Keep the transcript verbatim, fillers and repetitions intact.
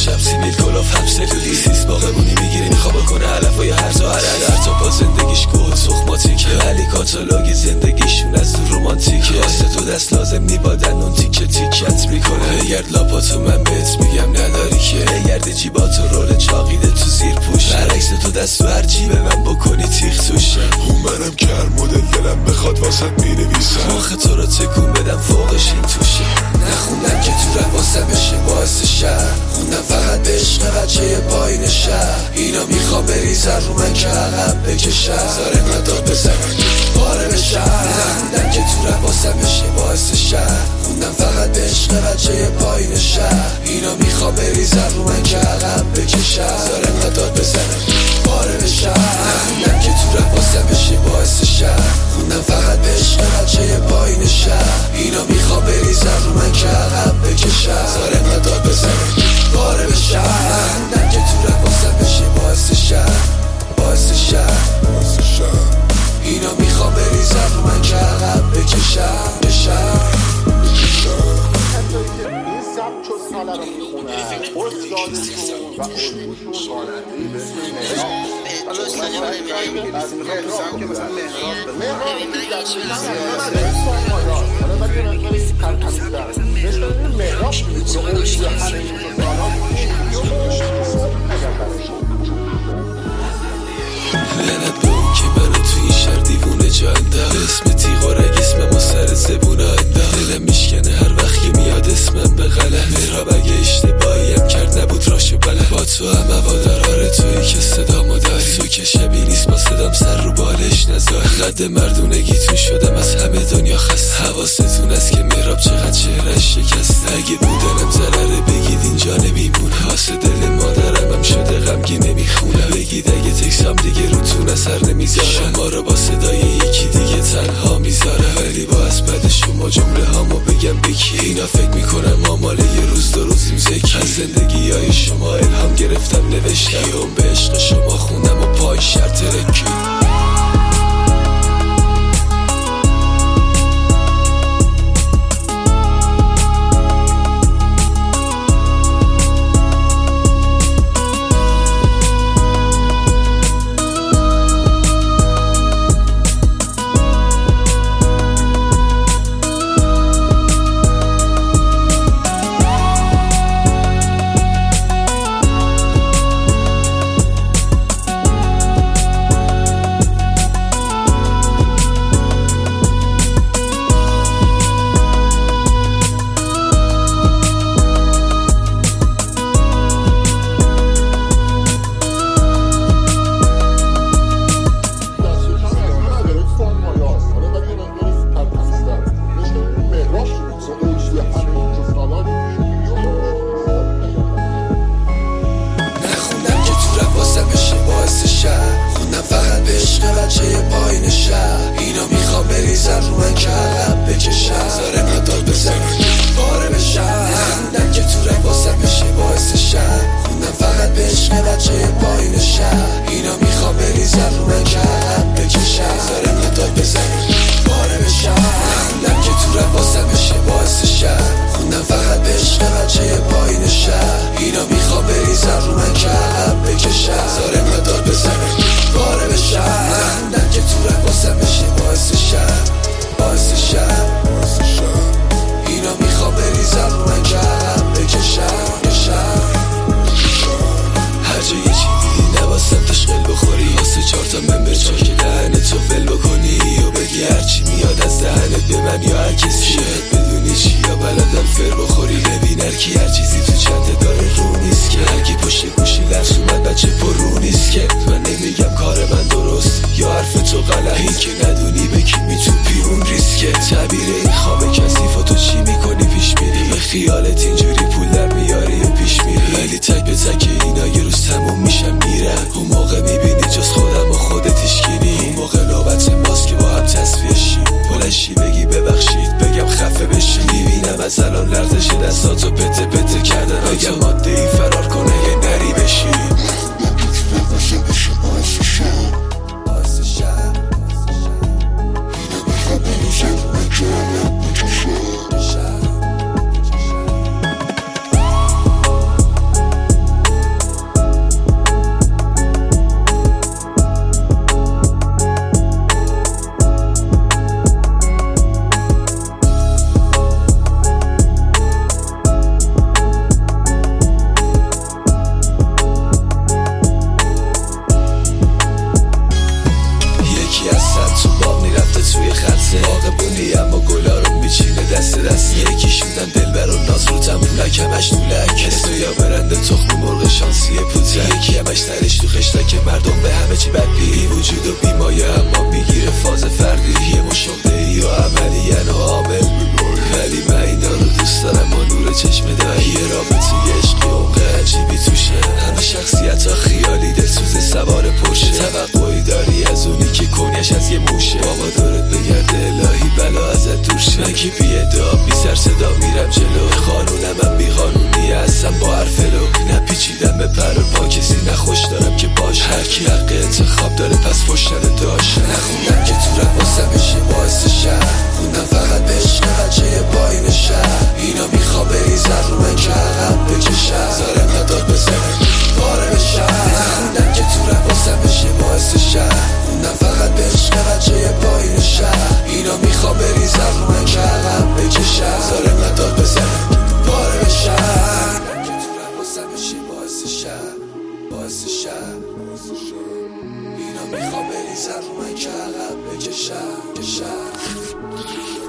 شب سیمیل کلاف هم سلولی سیس باقمونی میگیره میخوا بکنه علفای هر تا هر در تا با زندگیش گل سخماتیکه ولی کاتالوگ زندگیشون از تو رومانتیکه واسه تو دست لازم نی با دندون تیکه تیکت میکنه بگرد لاپاتو من بهت میگم نداری که بگرد جیباتو رول چاقیده تو زیر پوشه برعکس تو دست تو هر جیب من بکنی تیخ توشه اون منم که هر مدل دلم بخواد واسط مینویسم آخه تو رو تکون بدم فوقش این توشه نخوندم که تو رواسم بشه باعث شهر خوندم فقط به عشق بچه پایین شهر اینا میخوام بریزن رو من که عقب بکشم زاره مداد بزنم پاره بشم نخوندم که تو رواسم بشه باعث شهر خوندم فقط به عشق بچه پایین شهر اینا میخوام بریزن رو من که عقب بکشم زاره مداد بزنم پاره بشم نخوندم که تو رواسم بشه باعث شهر خوندم فقط به عشق بچه پایین شهر اینا میخوام بریزن رو من که عقب بکشم زاره مداد بزنم پاره بشم نخوندم که تو رواسم بشه باعث شهر باعث شهر اینا میخوام بریزن رو من که عقب بکشم بشم این سبک و ساله رو میخونن استادشون و الگوشون خواننده‌ای به اسم مهراب از مهراب که مثلا مهراب مهراب حالا باید یه مقداری ترکمیز‌تر مثل این مهراب میتونه الگوی همه این لعنت به اون که منو تو این شهر دیوونه جا انداخت اسم تیغ و رگ اسم ما سر زبونه انداخت دلم میشکنه هر وقت که میاد اسمم به غلط مهراب اگه اشتباهی هم کرد نبود راشو بلد با تو هم هوادار آره تویی که صدامو داری تو که شبیه نیست با صدام سر رو بالش نذاری قد مردونگیتون شدم از همه دنیا خسته حواستون است که مهراب چقدر چهرش شکسته اگه بودنم ضرره بگید اینجا نمیمونه واسه دل مادرم هم شده غمگین نمیخونه بگید اگه تکسام دیگه روتون اثر نمیذاره شما رو با صدای یکی دیگه تنها میذاره ولی با اسبد شما جمله هامو بگم بکی اینا فکر میکنن ما مال یه روز دو روزیم زکی از زندگی های شما الهام گرفتم نوشتم اون به عشق شما خوندم و پای شرط رکی خیالت اینجوری پول در میاری و پیش میری ولی تک به تک اینا یه روز تموم میشم میرم اون موقع میبینی جز خودم و خودت هیشگینی اون موقع نوبت ماست که با هم تصفیه شیم بلنشی بگی ببخشید بگم خفه بشی میبینم از الان لرزش دستاتو پته پته کردن بگم ماده ای فرار کنه یه نری بشی باعث شهر باعث شهر اینا میخوا بریزن رو من که عقب بکشم که شهر